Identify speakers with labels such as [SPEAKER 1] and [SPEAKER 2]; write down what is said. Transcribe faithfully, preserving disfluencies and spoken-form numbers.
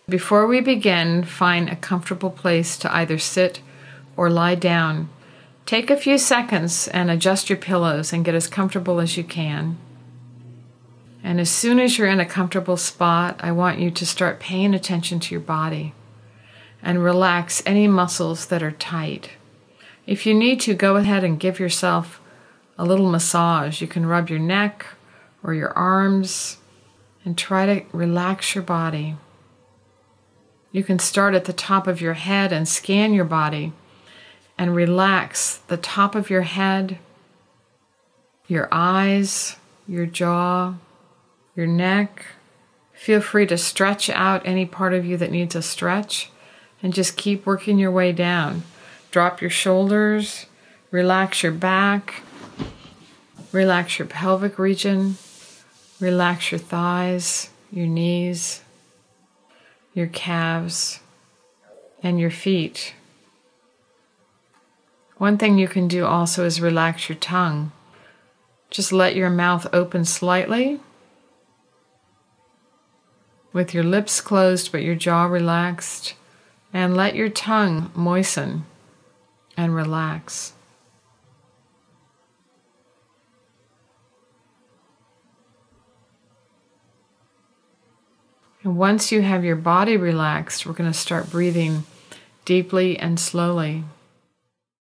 [SPEAKER 1] Before we begin, find a comfortable place to either sit or lie down. Take a few seconds and adjust your pillows and get as comfortable as you can. And as soon as you're in a comfortable spot, I want you to start paying attention to your body and relax any muscles that are tight. If you need to, go ahead and give yourself a little massage. You can rub your neck or your arms and try to relax your body. You can start at the top of your head and scan your body and relax the top of your head, your eyes, your jaw, your neck. Feel free to stretch out any part of you that needs a stretch and just keep working your way down. Drop your shoulders, relax your back, relax your pelvic region, relax your thighs, your knees, your calves, and your feet. One thing you can do also is relax your tongue. Just let your mouth open slightly with your lips closed but your jaw relaxed, and let your tongue moisten and relax. And once you have your body relaxed, we're going to start breathing deeply and slowly.